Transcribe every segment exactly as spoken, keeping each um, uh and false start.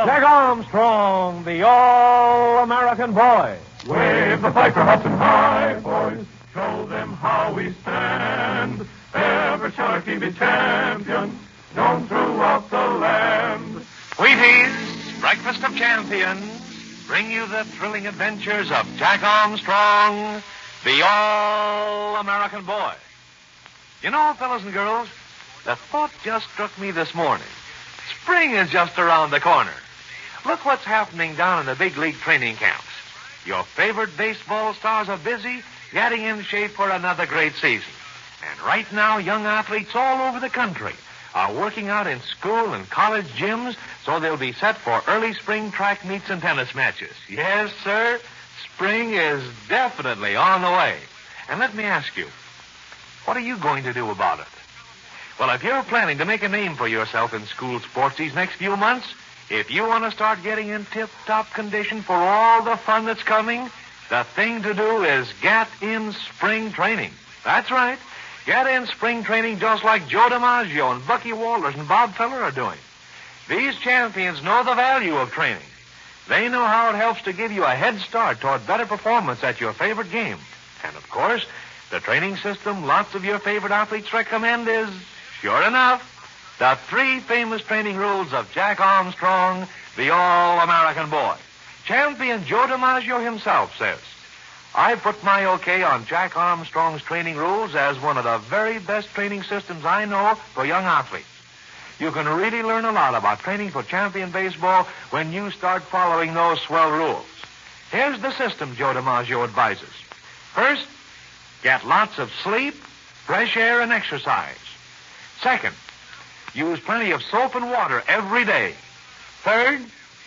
Jack Armstrong, the All-American Boy. Wave the flag for Hudson High, boys. Show them how we stand. Ever shall our team be champions, known throughout the land. Wheaties, Breakfast of Champions, bring you the thrilling adventures of Jack Armstrong, the All-American Boy. You know, fellas and girls, the thought just struck me this morning. Spring is just around the corner. Look what's happening down in the big league training camps. Your favorite baseball stars are busy getting in shape for another great season. And right now, young athletes all over the country are working out in school and college gyms so they'll be set for early spring track meets and tennis matches. Yes, sir, spring is definitely on the way. And let me ask you, what are you going to do about it? Well, if you're planning to make a name for yourself in school sports these next few months, if you want to start getting in tip-top condition for all the fun that's coming, the thing to do is get in spring training. That's right. Get in spring training just like Joe DiMaggio and Bucky Walters and Bob Feller are doing. These champions know the value of training. They know how it helps to give you a head start toward better performance at your favorite game. And, of course, the training system lots of your favorite athletes recommend is, sure enough, the three famous training rules of Jack Armstrong, the All-American Boy. Champion Joe DiMaggio himself says, I put my okay on Jack Armstrong's training rules as one of the very best training systems I know for young athletes. You can really learn a lot about training for champion baseball when you start following those swell rules. Here's the system Joe DiMaggio advises. First, get lots of sleep, fresh air, and exercise. Second, use plenty of soap and water every day. Third,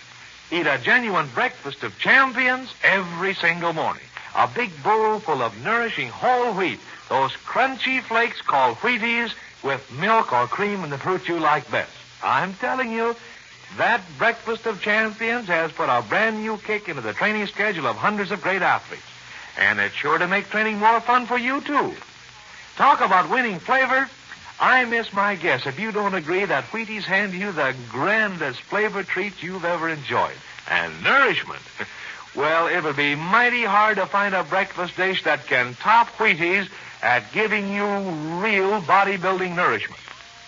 eat a genuine breakfast of champions every single morning. A big bowl full of nourishing whole wheat, those crunchy flakes called Wheaties with milk or cream and the fruit you like best. I'm telling you, that breakfast of champions has put a brand new kick into the training schedule of hundreds of great athletes. And it's sure to make training more fun for you, too. Talk about winning flavor. I miss my guess if you don't agree that Wheaties hand you the grandest flavor treats you've ever enjoyed. And nourishment. Well, it'll be mighty hard to find a breakfast dish that can top Wheaties at giving you real bodybuilding nourishment.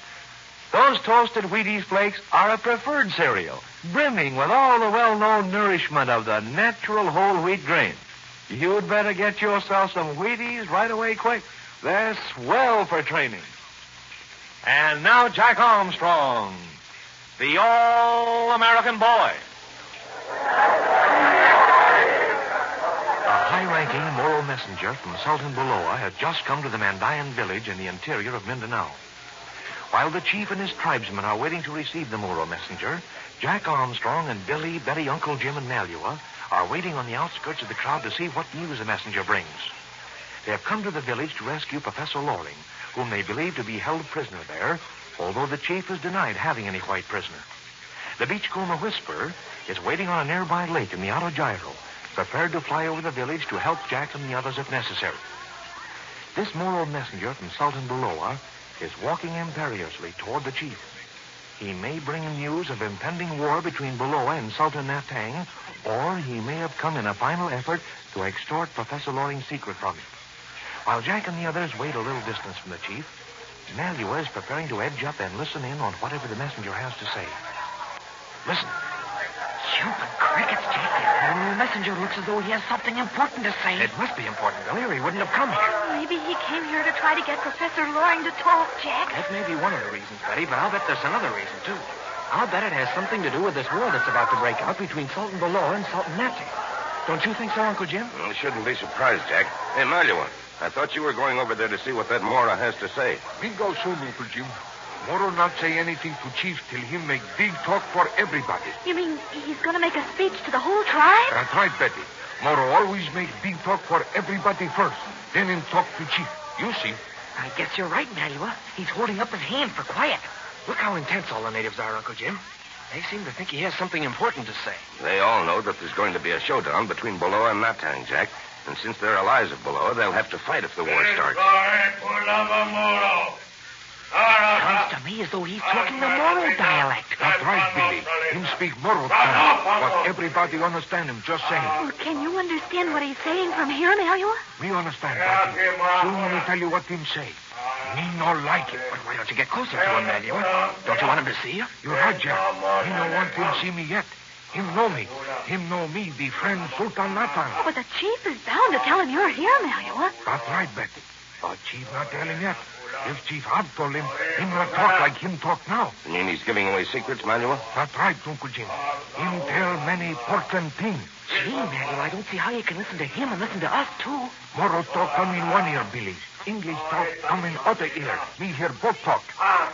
Those toasted Wheaties flakes are a preferred cereal, brimming with all the well-known nourishment of the natural whole wheat grain. You'd better get yourself some Wheaties right away quick. They're swell for training. And now Jack Armstrong, the All-American Boy. A high-ranking Moro messenger from Sultan Buloa had just come to the Mandayan village in the interior of Mindanao. While the chief and his tribesmen are waiting to receive the Moro messenger, Jack Armstrong and Billy, Betty, Uncle Jim, and Malua are waiting on the outskirts of the crowd to see what news the messenger brings. They have come to the village to rescue Professor Loring, whom they believe to be held prisoner there, although the chief has denied having any white prisoner. The Beachcomber Whisperer is waiting on a nearby lake in the Outer Gyro, prepared to fly over the village to help Jack and the others if necessary. This Moro messenger from Sultan Buloa is walking imperiously toward the chief. He may bring him news of impending war between Buloa and Sultan Natang, or he may have come in a final effort to extort Professor Loring's secret from him. While Jack and the others wait a little distance from the chief, Malua is preparing to edge up and listen in on whatever the messenger has to say. Listen. Stupid crickets, Jack. The messenger looks as though he has something important to say. It must be important, Billy, or he wouldn't have come here. Maybe he came here to try to get Professor Loring to talk, Jack. That may be one of the reasons, Betty, but I'll bet there's another reason, too. I'll bet it has something to do with this war that's about to break out between Sultan Buloa and Sultan Natang. Don't you think so, Uncle Jim? I shouldn't be surprised, Jack. Hey, Malua, I thought you were going over there to see what that Mora has to say. We go soon, Uncle Jim. Moro not say anything to Chief till he make big talk for everybody. You mean he's going to make a speech to the whole tribe? That's right, Betty. Moro always make big talk for everybody first, then him talk to Chief. You see. I guess you're right, Malua. He's holding up his hand for quiet. Look how intense all the natives are, Uncle Jim. They seem to think he has something important to say. They all know that there's going to be a showdown between Buloa and Natang, Jack. And since they're allies of Buloa, they'll have to fight if the war starts. Sounds to me as though he's talking the Moro dialect. That's right, Billy. Him speak Moro tongue, but everybody understand him just saying. Well, can you understand what he's saying from here, Manuel? We understand, Daddy. Soon we tell you what him say. Me no like it. But why don't you get closer to him, Manuel? Don't you want him to see you? You're right, Jack. He no want him see me yet. Him know me. Him know me, the friend Sultan Natan. Oh, but the chief is bound to tell him you're here, Manuel. That's right, Betty. But Chief not tell him yet. If Chief had told him, him not talk like him talk now. You mean he's giving away secrets, Manuel? That's right, Uncle Jim. Him tell many important things. Gee, Manuel, I don't see how you can listen to him and listen to us, too. Moro talk come in one ear, Billy. English talk come in other ear. Me hear both talk.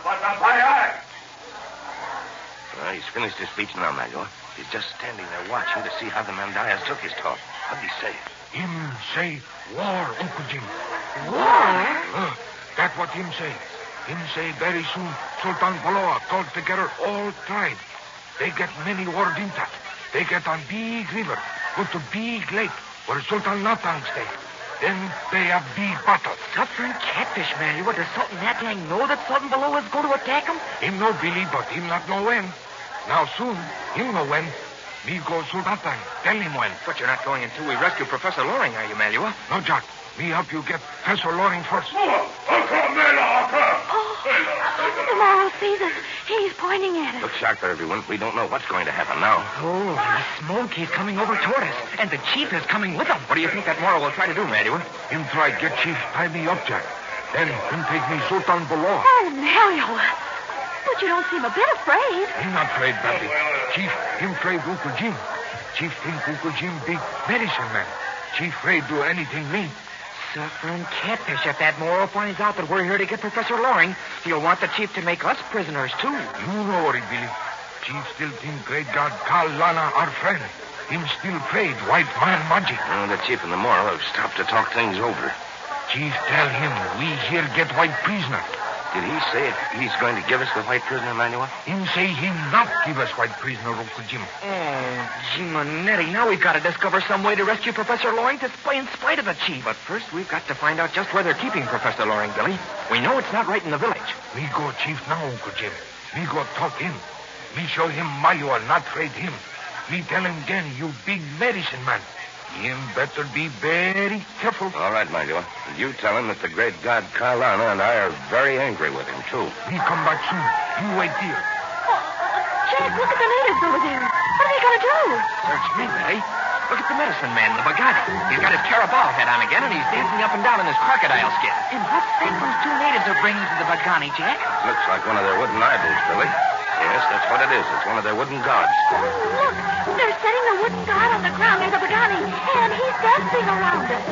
Well, he's finished his speech now, Manuel. He's just standing there watching to see how the Mandayas took his talk. What'd he say? Him say war, Uncle Jim. War? Uh, that's what him say. Him say very soon Sultan Baloa called together all tribes. They get many word in that. They get on big river, go to big lake where Sultan Natang stay. Then they have big battle. Suffering catfish, Manuel. Does Sultan Natang know that Sultan Baloa is going to attack him? Him know Billy, but him not know when. Now soon, him know when. Me go Sultan Natang. Tell him when. But you're not going until we rescue Professor Loring, are you, Manuel? No, Jack. Me help you get Professor Loring first. Oh, the Moro sees us. He's pointing at us. Look sharp there, everyone. We don't know what's going to happen now. Oh, the smoke. He's coming over toward us. And the chief is coming with him. What do you think that Moro will try to do, Manuel? Him try get Chief tie me up, Jack. Then him take me Sultan Baloa. Oh, Manuel. But you don't seem a bit afraid. Him not afraid, Bappy. Chief, him afraid Uncle Jim. Chief think Uncle Jim big medicine man. Chief afraid do anything me. Suffering catfish. If that Moro finds out that we're here to get Professor Loring, he'll want the chief to make us prisoners, too. You know worry, Billy. Chief still think great God Kal Lana our friend. Him still afraid white man magic. Oh, the chief and the Moro have stopped to talk things over. Chief tell him we here get white prisoner. Did he say he's going to give us the white prisoner, Manuel? Him say him not give us white prisoner, Uncle Jim. Oh, Jimonetti, now we've got to discover some way to rescue Professor Loring to spy in spite of the chief. But first, we've got to find out just where they're keeping Professor Loring, Billy. We know it's not right in the village. Me go Chief now, Uncle Jim. Me go talk him. Me show him Manuel not afraid him. Me tell him again, you big medicine man. Him better be very careful. All right, Manuel. You tell him that the great god Kalana and I are very angry with him, too. Me come back soon. You wait here. Oh, Jack, look at the natives over there. What are they going to do? Search me, Billy. Look at the medicine man, the Bagani. He's got his Carabao head on again, and he's dancing up and down in his crocodile skin. And what's that those two natives are bringing to the Bagani, Jack? Looks like one of their wooden idols, Billy. Yes, that's what it is. It's one of their wooden gods. Oh, look. They're setting the wooden god on the ground near the Bagani, and he's dancing around it.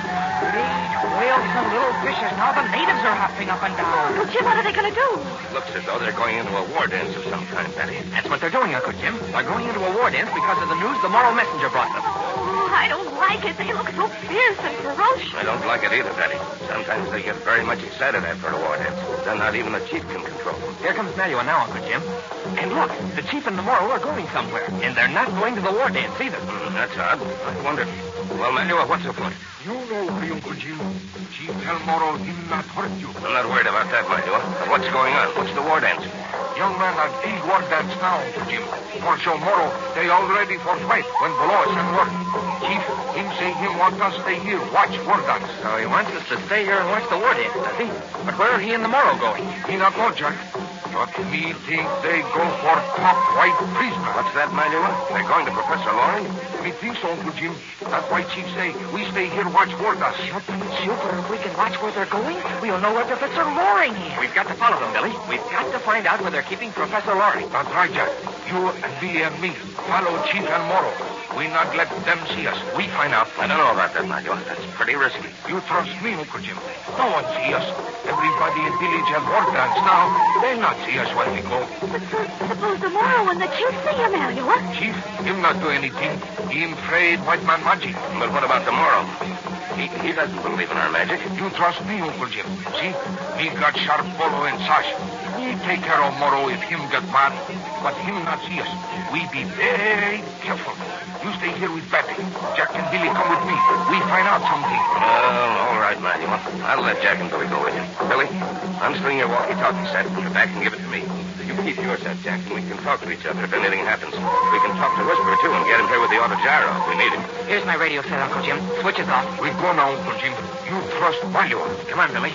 Great whales and little fishes. Now the natives are hopping up and down. Well, Jim, what are they going to do? Looks as though they're going into a war dance of some kind, Betty. That's what they're doing, Uncle Jim. They're going into a war dance because of the news the Moro messenger brought them. Oh, I don't like it. They look so fierce and ferocious. I don't like it either, Betty. Sometimes they get very much excited after a war dance. Then not even the chief can control them. Here comes Manuel now, Uncle Jim. And look, the chief and the Moro are going somewhere. And they're not going to the war dance either. Mm, that's odd. I wonder. Well, Manuel, what's afoot? You know, Uncle Jim. Chief tell Moro him not hurt you. I'm not worried about that, Manuel. But what's going on? What's the war dance? Young man are big war dance now, Uncle Jim. For show Moro, they all ready for fight when Baloa send word. Chief, him say him want us stay here, watch war dance. So he wants us to stay here and watch the war dance, does he? But where are he and the Moro going? He not know, Jack. But me think they go for top white prisoner. What's that, Manuel? They're going to Professor Loring? Me think so, Uncle Jim. That's why Chief say we stay here watch war dance. Super, super. If we can watch where they're going, we'll know where Professor Loring is. We've got to follow them, Billy. We've got to find out where they're keeping Professor Loring. That's right, Jack. You and me and me follow Chief and Moro. We not let them see us. We find out. I don't know about that, Manuel. That's pretty risky. You trust me, Uncle Jim. No one see us. Everybody in village have war dance now. They'll not see us when we go. But suppose the Moro and the chief see him, Manuel. Chief, him not do anything. He afraid white man magic. But what about the Moro? He, he doesn't believe in our magic. You trust me, Uncle Jim. See? Me got sharp polo and sash. We take care of Moro if him get mad, but him not see us. We be very careful. You stay here with Betty. Jack and Billy come with me. We find out something. Well, all right, Manuel. I'll let Jack and Billy go with you. Billy, unstring your walkie-talkie set, put it back and give it to me. You keep your set, Jack, and we can talk to each other if anything happens. We can talk to Whisper, too, and get him here with the auto gyro if we need him. Here's my radio set, Uncle Jim. Switch is off. We go now, Uncle Jim. You trust Manuel. Come on, Billy.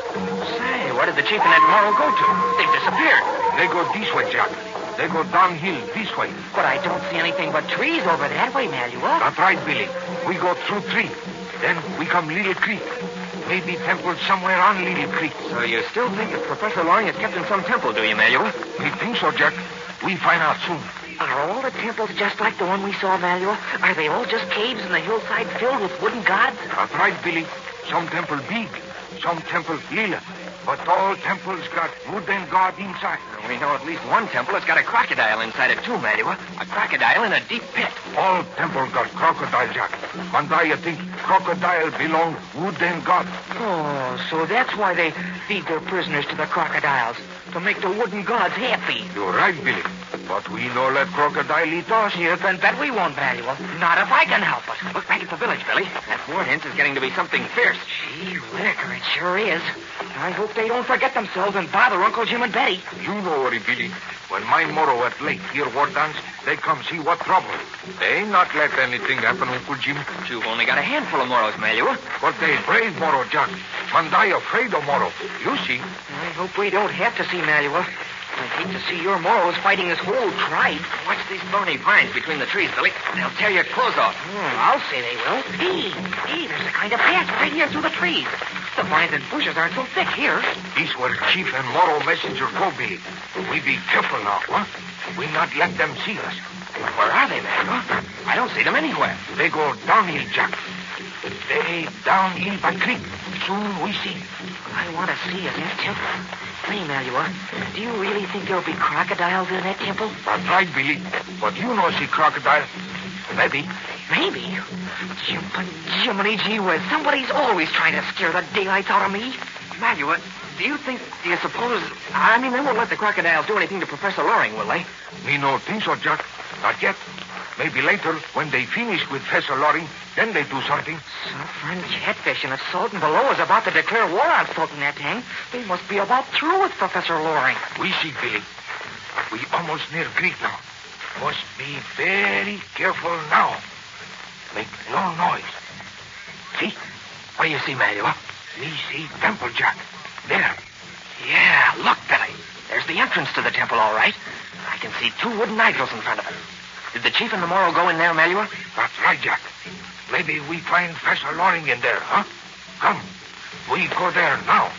Say, where did the chief and that Moro go to? They've disappeared. They go this way, Jack. They go downhill this way. But I don't see anything but trees over that way, Manuel. That's right, Billy. We go through tree. Then we come Little Creek. Maybe temple somewhere on Little Creek. So you still think that Professor Loring is kept in some temple, do you, Manuel? We think so, Jack. We find out soon. Are all the temples just like the one we saw, Manuel? Are they all just caves in the hillside filled with wooden gods? That's right, Billy. Some temple big, some temple little. But all temples got wooden god inside. We know at least one temple has got a crocodile inside it, too, Manuel. A crocodile in a deep pit. All temple got crocodile, Jack. Mandaya think crocodile belong wooden god. Oh, so that's why they feed their prisoners to the crocodiles. To make the wooden gods happy. You're right, Billy. But we no let crocodile eat us. You can bet we won't, Manuel. Not if I can help it. Look back at the village, Billy. That war hint is getting to be something fierce. Gee, Whitaker, it sure is. I hope they don't forget themselves and bother Uncle Jim and Betty. You know worry, Billy. When my Moro at lake hear war dance, they come see what trouble. They ain't not let anything happen, Uncle Jim. You've only got a handful of Moros, Manuel. But they brave Moro, Jack. Mandai afraid of Moro. You see. I hope we don't have to see Manuel. I'd hate to see your Moros fighting this whole tribe. Watch these thorny pines between the trees, Billy. They'll tear your clothes off. Hmm, I'll say they will. Hey, hey, there's a kind of path right here through the trees. The vines and bushes aren't so thick here. This where Chief and Moro messenger go, Billy. We be careful now, huh? We not let them see us. Where are they, Manuel? I don't see them anywhere. They go downhill, Jack. They downhill by creek. Soon we see. I want to see is that temple. Say, Manuel, do you really think there'll be crocodiles in that temple? That's right, Billy. But you know see crocodile. Maybe. Maybe? Jimpin' Jiminy gee whiz. Somebody's always trying to scare the daylights out of me. Manuel, do you think, do you suppose... I mean, they won't let the crocodiles do anything to Professor Loring, will they? Me no think so, Jack. Not yet. Maybe later, when they finish with Professor Loring, then they do something. Suffering catfish, and if Sultan below is about to declare war on Sultan Natang, they must be about through with Professor Loring. We see, Billy. We almost near creek now. Must be very careful now. Make no noise. See? What do you see, Manuel? Me see temple, Jack. There. Yeah, look, Billy. There's the entrance to the temple, all right. I can see two wooden idols in front of it. Did the chief and the Moro go in there, Manuel? That's right, Jack. Maybe we find Professor Loring in there, huh? Come. We go there now.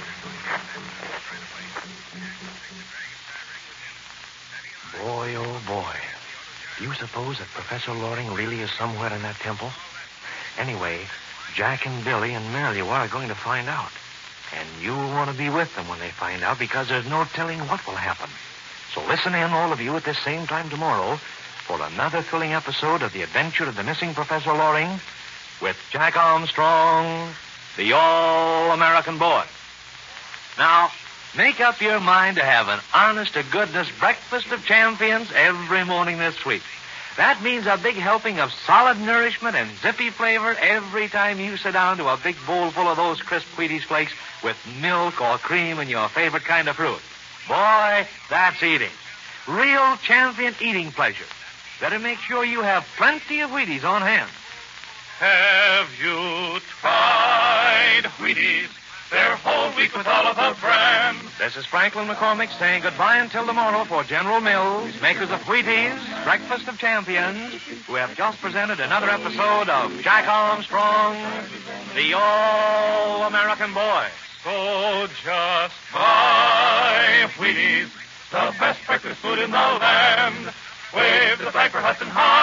Boy, oh boy. Do you suppose that Professor Loring really is somewhere in that temple? Anyway, Jack and Billy and Manuel are going to find out. And you'll want to be with them when they find out, because there's no telling what will happen. So listen in, all of you, at this same time tomorrow for another thrilling episode of The Adventure of the Missing Professor Loring with Jack Armstrong, the All-American Boy. Now, make up your mind to have an honest-to-goodness breakfast of champions every morning this week. That means a big helping of solid nourishment and zippy flavor every time you sit down to a big bowl full of those crisp Wheaties flakes with milk or cream and your favorite kind of fruit. Boy, that's eating. Real champion eating pleasure. Better make sure you have plenty of Wheaties on hand. Have you tried Wheaties? They're whole wheat with olive bran. This is Franklin McCormick saying goodbye until tomorrow for General Mills, makers of Wheaties, Breakfast of Champions, who have just presented another episode of Jack Armstrong, the All-American Boy. So just buy Wheaties, the best breakfast food in the land. Wave the flag for Hudson High.